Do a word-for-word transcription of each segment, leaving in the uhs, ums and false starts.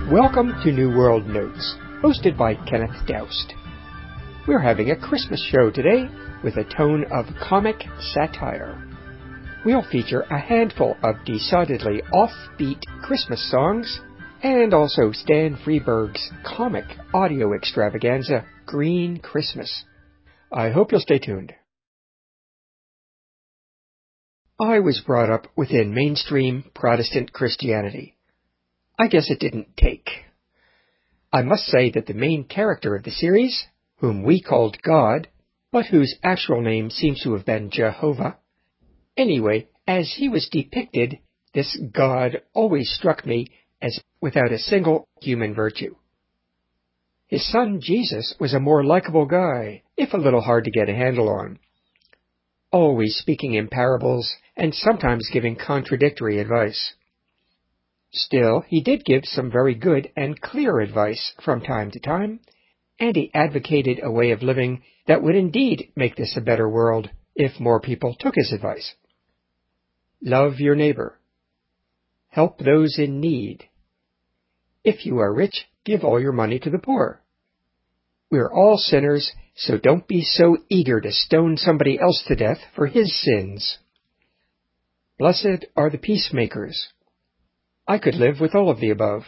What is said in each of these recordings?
Welcome to New World Notes, hosted by Kenneth Doust. We're having a Christmas show today with a tone of comic satire. We'll feature a handful of decidedly offbeat Christmas songs, and also Stan Freberg's comic audio extravaganza, Green Christmas. I hope you'll stay tuned. I was brought up within mainstream Protestant Christianity. I guess it didn't take. I must say that the main character of the series, whom we called God, but whose actual name seems to have been Jehovah, anyway, as he was depicted, this God always struck me as without a single human virtue. His son Jesus was a more likable guy, if a little hard to get a handle on, always speaking in parables and sometimes giving contradictory advice. Still, he did give some very good and clear advice from time to time, and he advocated a way of living that would indeed make this a better world if more people took his advice. Love your neighbor. Help those in need. If you are rich, give all your money to the poor. We're all sinners, so don't be so eager to stone somebody else to death for his sins. Blessed are the peacemakers. I could live with all of the above.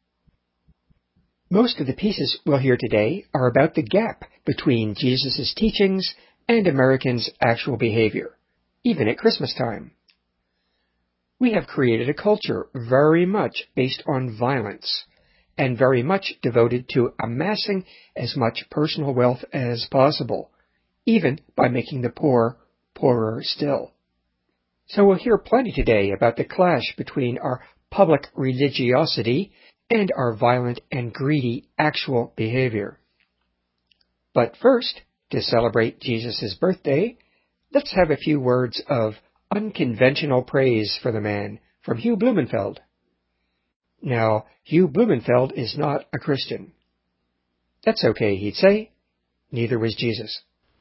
Most of the pieces we'll hear today are about the gap between Jesus' teachings and Americans' actual behavior, even at Christmas time. We have created a culture very much based on violence, and very much devoted to amassing as much personal wealth as possible, even by making the poor poorer still. So we'll hear plenty today about the clash between our public religiosity and our violent and greedy actual behavior. But first, to celebrate Jesus' birthday, let's have a few words of unconventional praise for the man from Hugh Blumenfeld. Now, Hugh Blumenfeld is not a Christian. That's okay, he'd say. Neither was Jesus.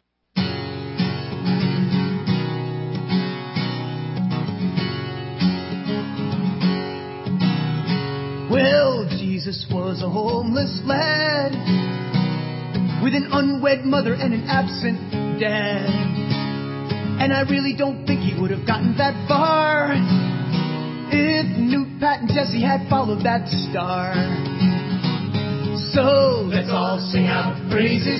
Well, Jesus was a homeless lad with an unwed mother and an absent dad. And I really don't think he would have gotten that far if Newt, Pat, and Jesse had followed that star. So let's all sing out praises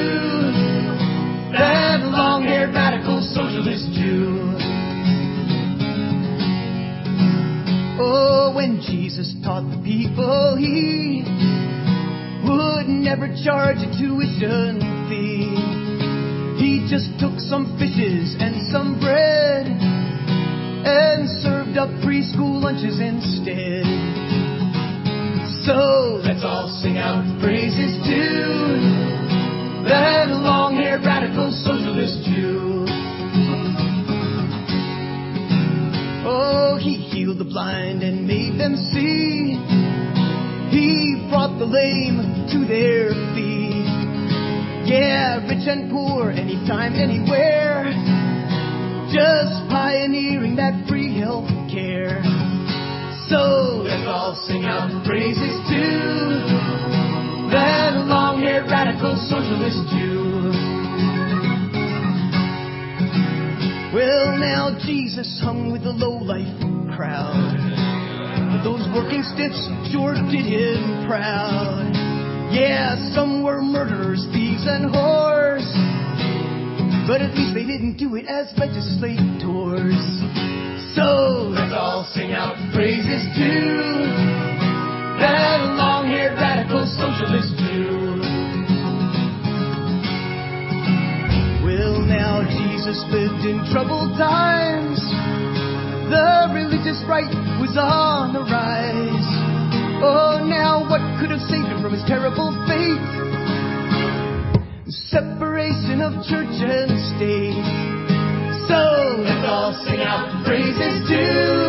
to that long-haired radical socialist Jew. Oh, when Jesus taught the people, he would never charge a tuition fee. He just took some fishes and some bread and served up preschool lunches instead. So let's all sing out praises to that long-haired radical socialist Jew. Oh, he healed the blind and made them see. He brought the lame to their feet. Yeah, rich and poor, anytime, anywhere. Just pioneering that free health care. So let's all sing out praises to that long-haired radical socialist Jew. Well, now Jesus hung with the low-life crowd. Those working stiffs sure did him proud. Yeah, some were murderers, thieves, and whores, but at least they didn't do it as legislators. So let's all sing out praises to that long-haired radical socialist Jew. Well, now Jesus lived in troubled times. The religious right was on the rise. Oh, now what could have saved him from his terrible fate? Separation of church and state. So let's all sing out praises to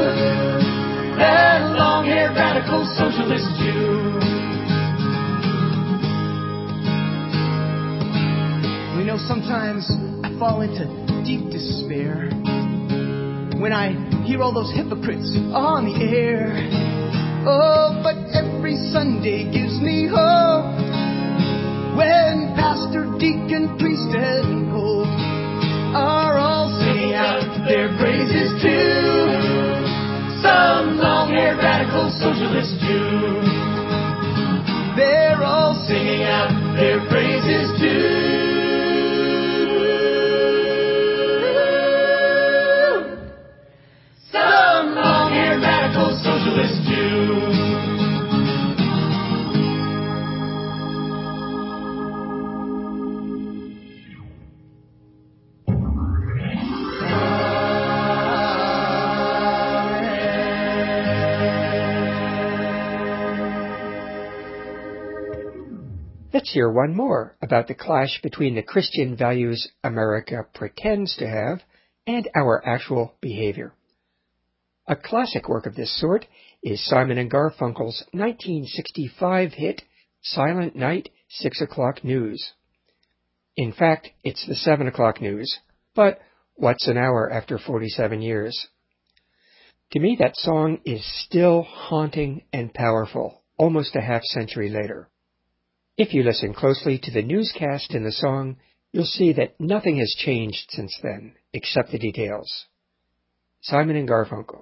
that long-haired radical socialist Jew. You know, sometimes I fall into deep despair when I hear all those hypocrites on the air. Oh, but every every Sunday gives me hope. When pastor, deacon, priest, and pope are all singing out their praises too. Some long-haired radical socialist Jew. They're all singing out their praises too. Some long-haired radical socialist Jew. Let's hear one more about the clash between the Christian values America pretends to have and our actual behavior. A classic work of this sort is Simon and Garfunkel's nineteen sixty-five hit Silent Night, Six O'Clock News. In fact, it's the Seven O'Clock News, but what's an hour after forty-seven years? To me, that song is still haunting and powerful, almost a half century later. If you listen closely to the newscast in the song, you'll see that nothing has changed since then, except the details. Simon and Garfunkel.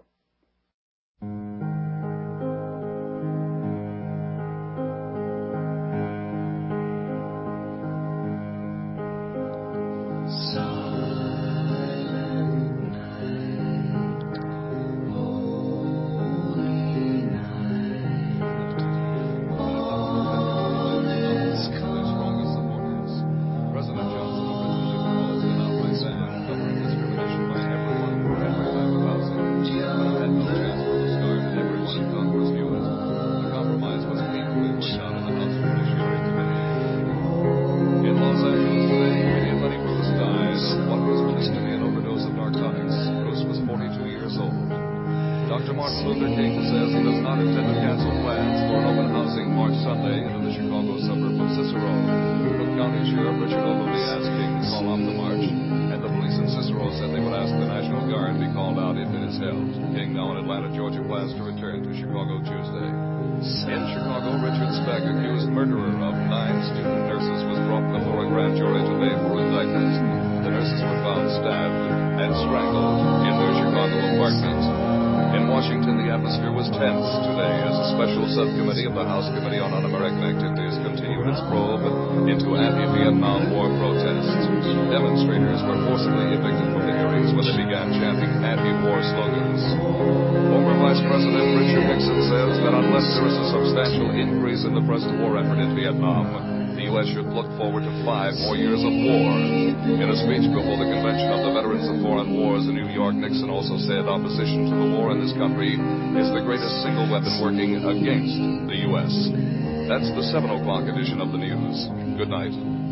Subcommittee of the House Committee on Un-American Activities continued its probe into anti-Vietnam War protests. Demonstrators were forcibly evicted from the hearings when they began chanting anti-war slogans. Former Vice President Richard Nixon says that unless there is a substantial increase in the present war effort in Vietnam, the U S should look forward to five more years of war. In a speech before the Convention of the Veterans of Foreign Wars in New York, Nixon also said opposition to the war in this country is the greatest single weapon working against the U S. That's the seven o'clock edition of the news. Good night.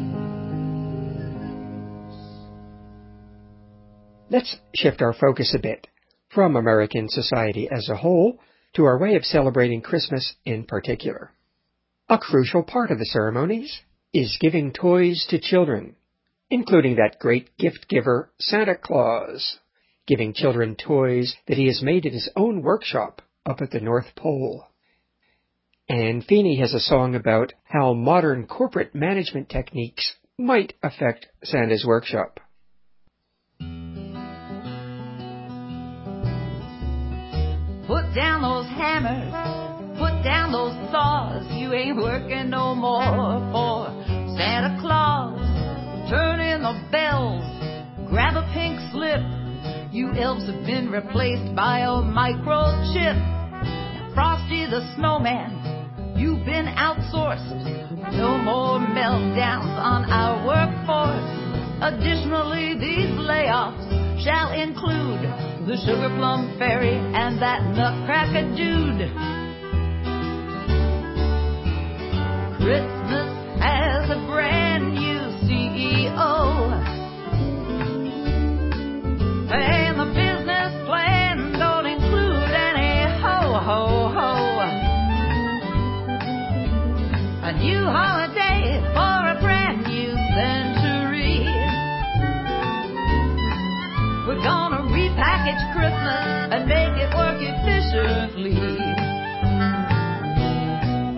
Let's shift our focus a bit from American society as a whole to our way of celebrating Christmas in particular. A crucial part of the ceremonies is giving toys to children, including that great gift giver, Santa Claus, giving children toys that he has made in his own workshop up at the North Pole. Anne Feeney has a song about how modern corporate management techniques might affect Santa's workshop. Put down those hammers, put down those saws, you ain't working no more for Santa Claus. Turn in the bells, grab a pink slip, you elves have been replaced by a microchip. Frosty the Snowman, you've been outsourced, no more meltdowns on our workforce. Additionally, these layoffs shall include the Sugar Plum Fairy and that Nutcracker dude. Christmas has a brand new C E O, and the business plan don't include any ho-ho-ho. A new holiday for a brand new century. We're gonna repackage Christmas and make it work efficiently.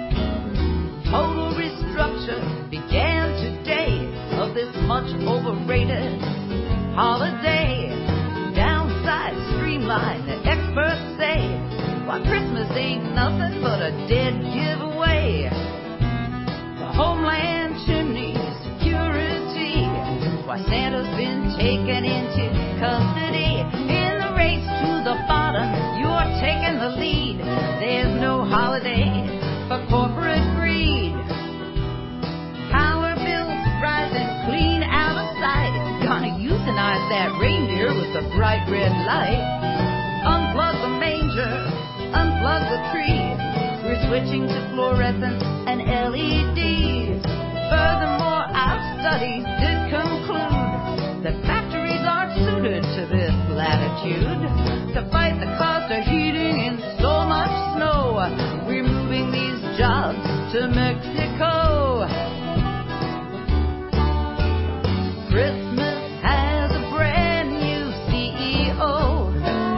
much overrated holiday. Downside, streamline, the experts say. Why, Christmas ain't nothing but a dead giveaway. The Homeland chimney security. Why, Santa's been taken into custody. In the race to the bottom, you're taking the lead. There's no holiday for corporate greed. Power bills rising clean out of sight. Gonna euthanize that reindeer with a bright red light. Unplug the manger, unplug the tree. We're switching to fluorescent and L E Ds. Furthermore, our studies did conclude that factories aren't suited to this latitude. To fight the cost of heating in so much snow, we're moving these jobs to Mexico. Christmas has a brand new C E O,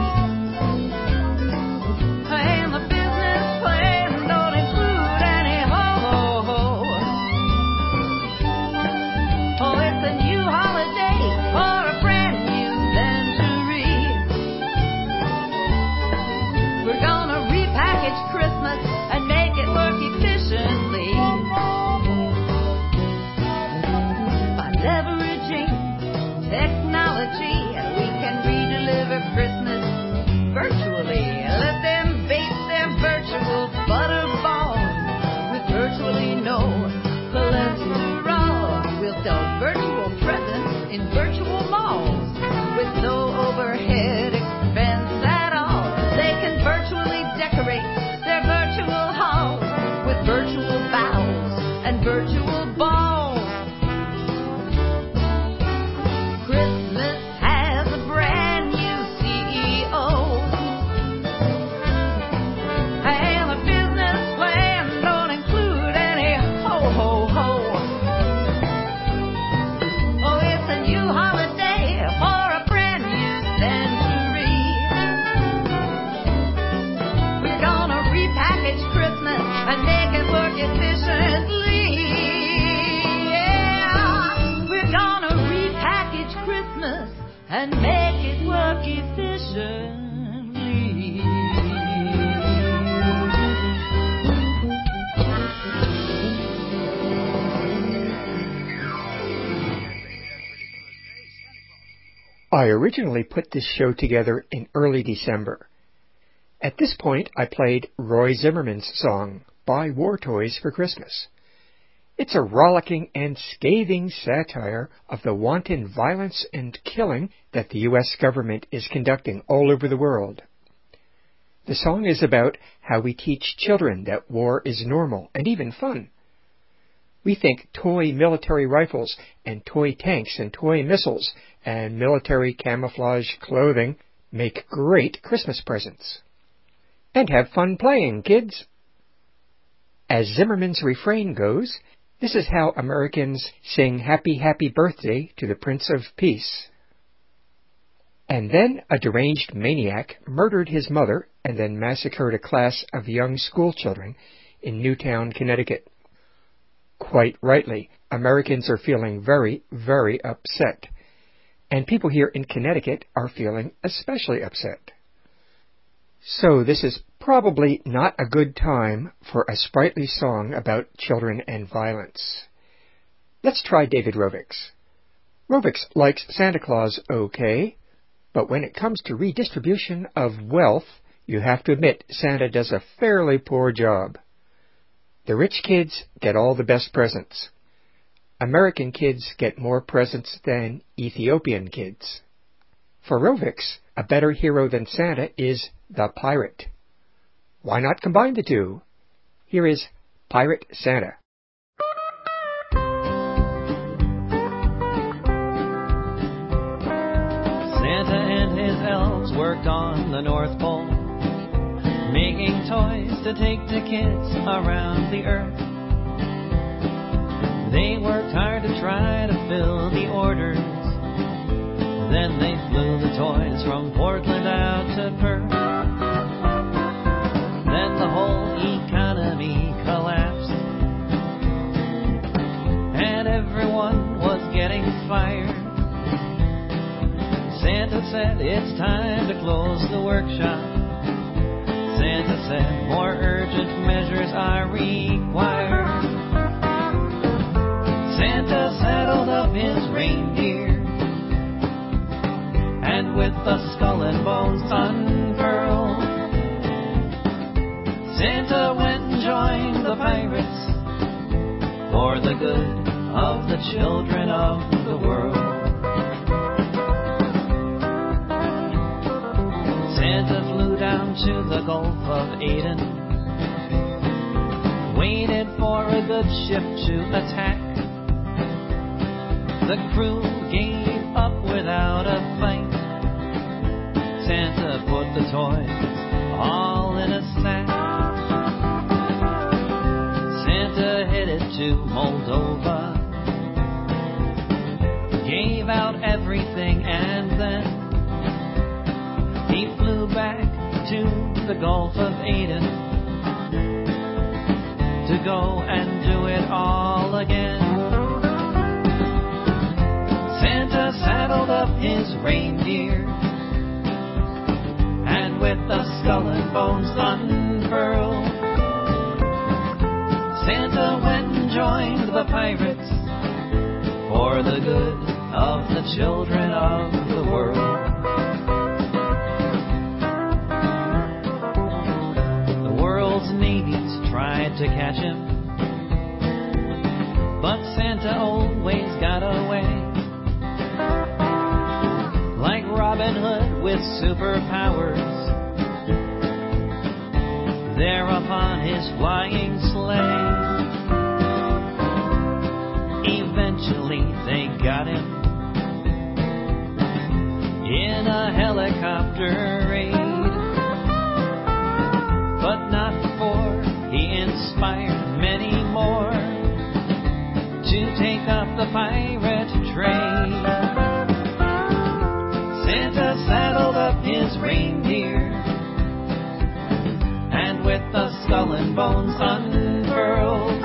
and the business plan don't include any ho-ho-ho. Oh, it's a new holiday for a brand new century. We're gonna repackage Christmas and make it work efficiently by leveraging technology. We can redeliver Christmas virtually. Let them bake their virtual butterballs with virtually no cholesterol. We'll sell virtual presents in virtual malls with no overhead expense at all. They can virtually decorate their virtual halls with virtual bows and virtual balls. Christmas has a brand new C E O, and the business plan don't include any ho-ho-ho. Oh, it's a new holiday for a brand new century. We're gonna repackage Christmas and make it work efficiently. Yeah, we're gonna repackage Christmas and make it work efficiently. I originally put this show together in early December. At this point, I played Roy Zimmerman's song, Buy War Toys for Christmas. It's a rollicking and scathing satire of the wanton violence and killing that the U S government is conducting all over the world. The song is about how we teach children that war is normal and even fun. We think toy military rifles and toy tanks and toy missiles and military camouflage clothing make great Christmas presents. And have fun playing, kids! As Zimmerman's refrain goes, this is how Americans sing Happy, Happy Birthday to the Prince of Peace. And then a deranged maniac murdered his mother and then massacred a class of young schoolchildren in Newtown, Connecticut. Quite rightly, Americans are feeling very, very upset. And people here in Connecticut are feeling especially upset. So this is probably not a good time for a sprightly song about children and violence. Let's try David Rovics. Rovics likes Santa Claus okay, but when it comes to redistribution of wealth, you have to admit Santa does a fairly poor job. The rich kids get all the best presents. American kids get more presents than Ethiopian kids. For Rovics, a better hero than Santa is the pirate. Why not combine the two? Here is Pirate Santa. Santa and his elves worked on the North Pole, making toys to take to kids around the earth. They worked hard to try to fill the orders. Then they flew the toys from Portland out to Perth. Then the whole economy collapsed, and everyone was getting fired. close the workshop. Santa said more urgent measures are required. Santa saddled up his reindeer, and with the skull and bones unfurled, Santa went and joined the pirates for the good of the children of the world. Santa flew down to the Gulf of Aden, waited for a good ship to attack. The crew gave up without a fight. Santa put the toys all in a sack. Santa headed to Moldova, gave out everything, and then he flew back to the Gulf of Aden to go and do it all again. Santa saddled up his reindeer, and with the skull and bones unfurled, Santa went and joined the pirates for the good of the children of the world. The world's navies tried to catch him, but Santa always got away. Like Robin Hood with superpowers, there upon his flying sleigh. Eventually they got him in a helicopter raid, but not before he inspired many more to take up the pirate trade. Santa saddled up his reindeer, and with the skull and bones unfurled,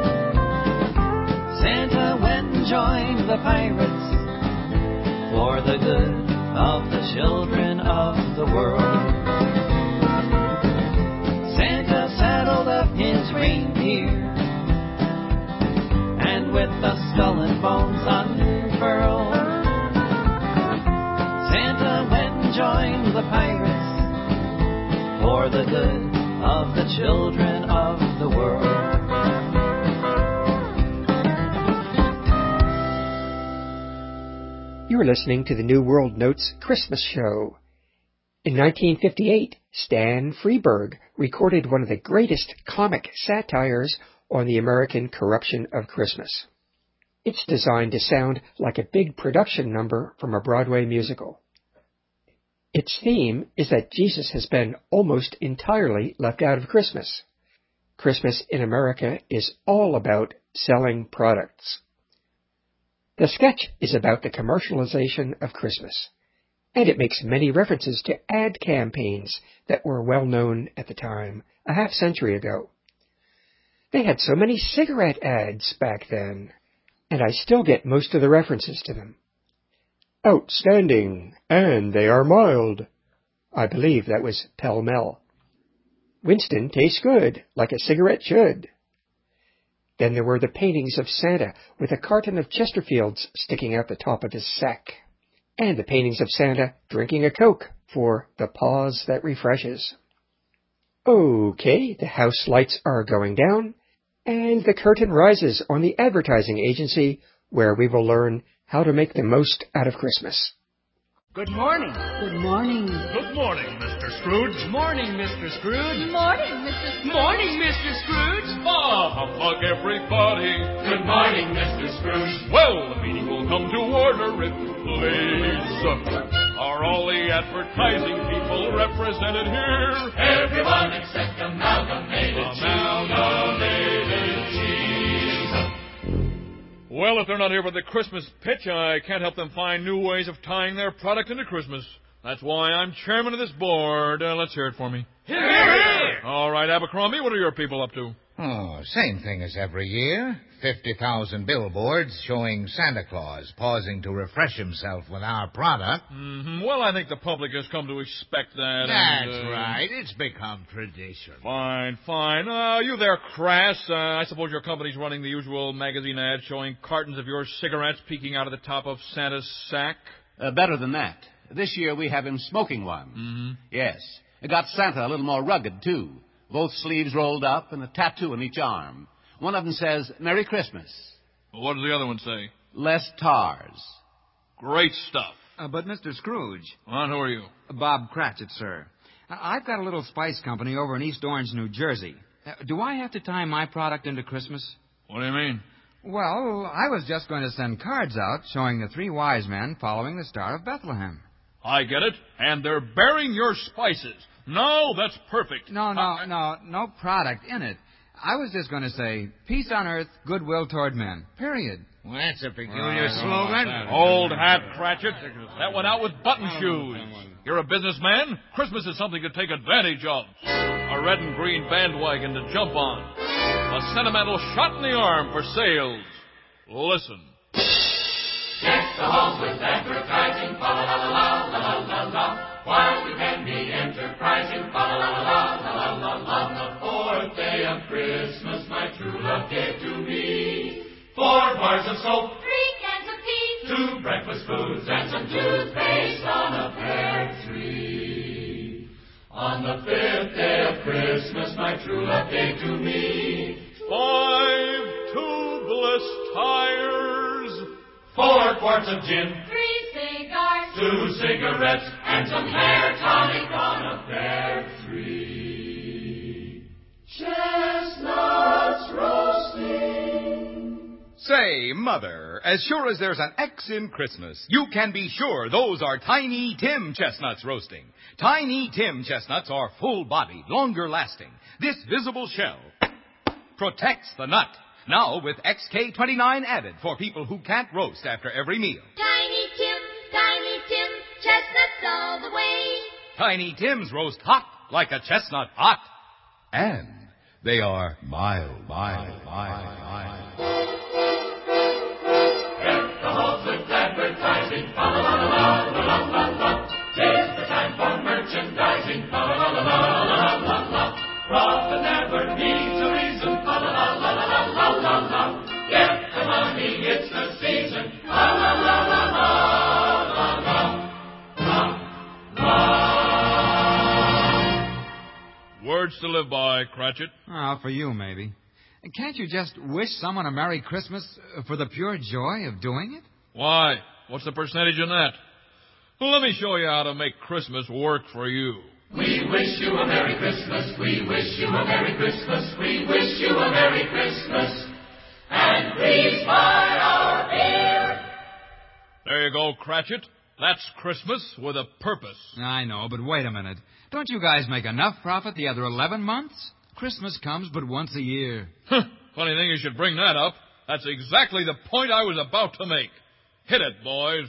Santa went and joined the pirates for the good of the children of the world. Santa saddled up his reindeer, and with the skull and bones unfurled, Santa went and joined the pirates for the good of the children of the world. You're listening to the New World Notes Christmas Show. In nineteen fifty-eight, Stan Freberg recorded one of the greatest comic satires on the American corruption of Christmas. It's designed to sound like a big production number from a Broadway musical. Its theme is that Jesus has been almost entirely left out of Christmas. Christmas in America is all about selling products. The sketch is about the commercialization of Christmas, and it makes many references to ad campaigns that were well known at the time, a half century ago. They had so many cigarette ads back then, and I still get most of the references to them. Outstanding, and they are mild. I believe that was Pell Mell. Winston tastes good, like a cigarette should. Then there were the paintings of Santa with a carton of Chesterfields sticking out the top of his sack, and the paintings of Santa drinking a Coke for the pause that refreshes. Okay, the house lights are going down, and the curtain rises on the advertising agency where we will learn how to make the most out of Christmas. Good morning. Good morning. Good morning, Mister Scrooge. Good morning, Mister Scrooge. Good morning, Mister Scrooge. Morning, Mister Scrooge. Ah, humbug everybody. Good morning, Mister Scrooge. Well, the meeting will come to order if you please. Are all the advertising people represented here? Everyone except Amalgamated Cheese. Amalgamated Cheese. Well, if they're not here for the Christmas pitch, I can't help them find new ways of tying their product into Christmas. That's why I'm chairman of this board. Uh, let's hear it for me. Hear, hear, hear. All right, Abercrombie, what are your people up to? Oh, same thing as every year. fifty thousand billboards showing Santa Claus pausing to refresh himself with our product. Mm-hmm. Well, I think the public has come to expect that. That's and, uh, right. It's become tradition. Fine, fine. Uh, you there, Crass. Uh, I suppose your company's running the usual magazine ad showing cartons of your cigarettes peeking out of the top of Santa's sack? Uh, better than that. This year we have him smoking one. Mm-hmm. Yes. It got Santa a little more rugged, too. Both sleeves rolled up and a tattoo on each arm. One of them says, Merry Christmas. Well, what does the other one say? Less tars. Great stuff. Uh, but, Mister Scrooge. Well, who are you? Bob Cratchit, sir. I- I've got a little spice company over in East Orange, New Jersey. Uh, do I have to tie my product into Christmas? What do you mean? Well, I was just going to send cards out showing the three wise men following the Star of Bethlehem. I get it. And they're bearing your spices. No, that's perfect. No, no, uh, no, no product in it. I was just going to say, peace on earth, goodwill toward men. Period. Well, that's a peculiar slogan. Old hat, Cratchit. That went out with button shoes. You're a businessman. Christmas is something to take advantage of. A red and green bandwagon to jump on. A sentimental shot in the arm for sales. Listen. Deck the halls with advertising, fa la la la la la la la. While we can be enterprising, fa la la la la la la la. On the fourth day of Christmas, my true love gave to me four bars of soap, three cans of tea, two breakfast foods, and some toothpaste on a pear tree. On the fifth day of Christmas, my true love gave to me five tubeless tires, four quarts of gin, three cigars, two cigarettes, and some hair tonic on a pear tree. Chestnuts roasting. Say, Mother, as sure as there's an X in Christmas, you can be sure those are Tiny Tim chestnuts roasting. Tiny Tim chestnuts are full-bodied, longer-lasting. This visible shell protects the nut. Now with X K twenty-nine added for people who can't roast after every meal. Tiny Tim, Tiny Tim, chestnuts all the way. Tiny Tims roast hot like a chestnut hot. And they are mild, mild, mild, mild. Deck the halls with advertising, fa la la la la la la la. Tis the time for merchandising, fa la la la la la la. Profit never needs a reason, fa la la la la la la la. Get the money, it's the season, fa la la la la la la la. Words to live by, Cratchit. Oh, for you, maybe. Can't you just wish someone a Merry Christmas for the pure joy of doing it? Why? What's the percentage in that? Well, let me show you how to make Christmas work for you. We wish you a Merry Christmas, we wish you a Merry Christmas, we wish you a Merry Christmas, and please buy our beer. There you go, Cratchit. That's Christmas with a purpose. I know, but wait a minute. Don't you guys make enough profit the other eleven months? Christmas comes but once a year. Huh. Funny thing you should bring that up. That's exactly the point I was about to make. Hit it, boys.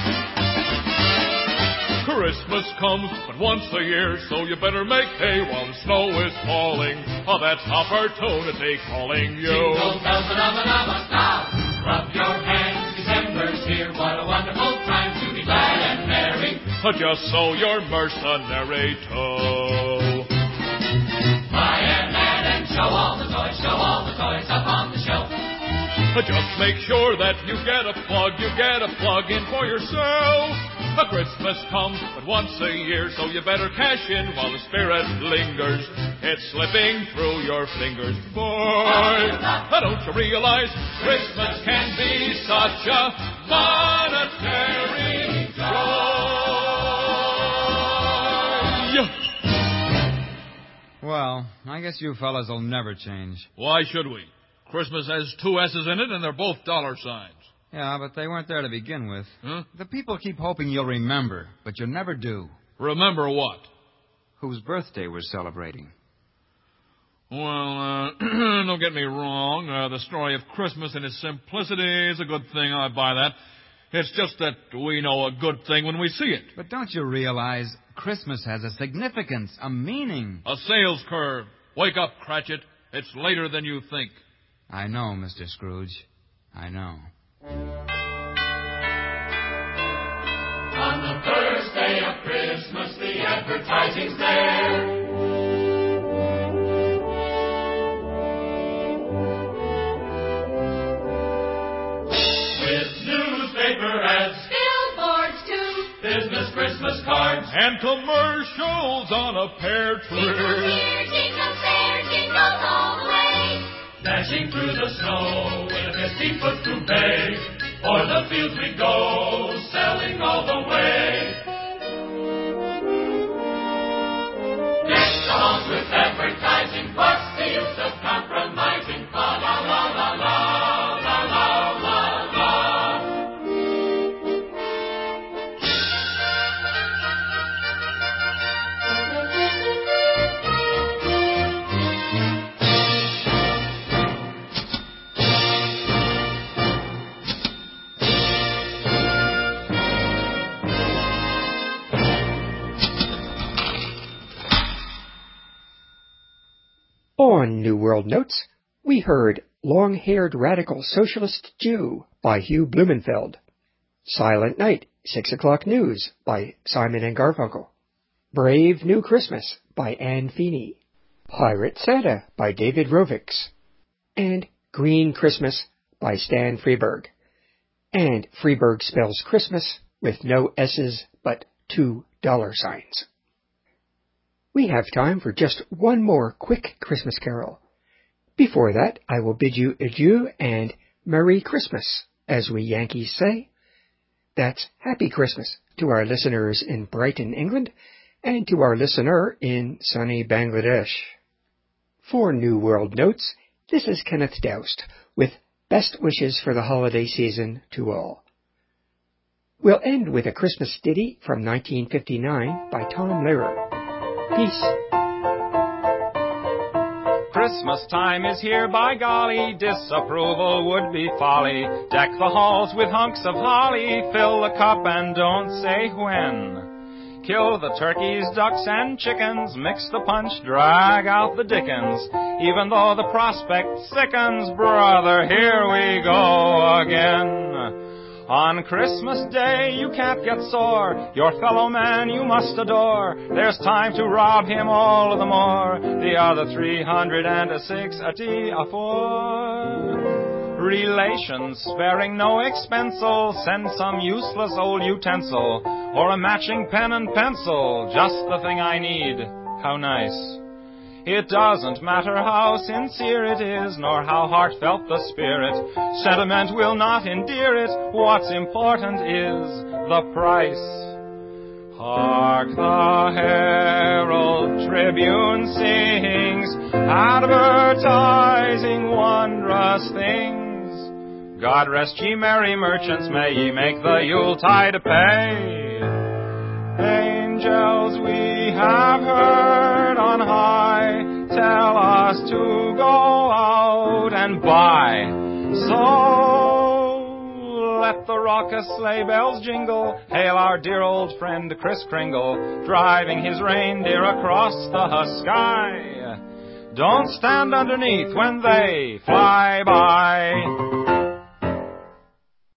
Christmas comes but once a year, so you better make hay while the snow is falling. Oh, that's opportunity calling you. Jingle bells and abba now. Rub your hands, December's here. What a wonderful time to be glad and merry. Just so you're mercenary too. Buy and add and show all the toys, show all the toys up on the shelf. Just make sure that you get a plug, you get a plug in for yourself. A Christmas comes but once a year, so you better cash in while the spirit lingers. It's slipping through your fingers, boy. Now don't you realize Christmas can be such a monetary joy? Well, I guess you fellas will never change. Why should we? Christmas has two S's in it, and they're both dollar signs. Yeah, but they weren't there to begin with. Huh? The people keep hoping you'll remember, but you never do. Remember what? Whose birthday we're celebrating. Well, uh, don't get me wrong. Uh, the story of Christmas in its simplicity is a good thing. I buy that. It's just that we know a good thing when we see it. But don't you realize Christmas has a significance, a meaning? A sales curve. Wake up, Cratchit. It's later than you think. I know, Mister Scrooge. I know. On the first day of Christmas, the advertising's there. With newspaper ads, Billboards too, business Christmas cards, And commercials on a pear tree. jingle here, jingle there, jingle all the way. dashing through the snow in a misty foot-through bay. O'er the fields we go, selling all the way. Deck the halls with advertising. What's the use of compromising? La la la la la, la la la la. On New World Notes, we heard Long-Haired Radical Socialist Jew by Hugh Blumenfeld, Silent Night, Six O'Clock News by Simon and Garfunkel, Brave New Christmas by Anne Feeney, Pirate Santa by David Rovics, and Green Christmas by Stan Freberg. And Freberg spells Christmas with no S's but two dollar signs. We have time for just one more quick Christmas carol. Before that, I will bid you adieu and Merry Christmas, as we Yankees say. That's Happy Christmas to our listeners in Brighton, England, and to our listener in sunny Bangladesh. For New World Notes, this is Kenneth Doust with best wishes for the holiday season to all. We'll end with a Christmas ditty from nineteen fifty-nine by Tom Lehrer. Peace. Christmas time is here, by golly, disapproval would be folly. Deck the halls with hunks of holly, fill the cup and don't say when. Kill the turkeys, ducks, and chickens, mix the punch, drag out the dickens. Even though the prospect sickens, brother, here we go again. On Christmas Day you can't get sore, your fellow man you must adore. There's time to rob him all the more, the other three hundred and sixty afore. Relations sparing no expense'll send some useless old utensil, or a matching pen and pencil, just the thing I need. How nice. It doesn't matter how sincere it is, nor how heartfelt the spirit. Sentiment will not endear it. What's important is the price. Hark, the Herald Tribune sings, advertising wondrous things. God rest ye merry merchants, may ye make the Yuletide pay. Angels we have heard on high tell us to go out and buy. So let the raucous sleigh bells jingle, hail our dear old friend Kris Kringle, driving his reindeer across the sky. Don't stand underneath when they fly by.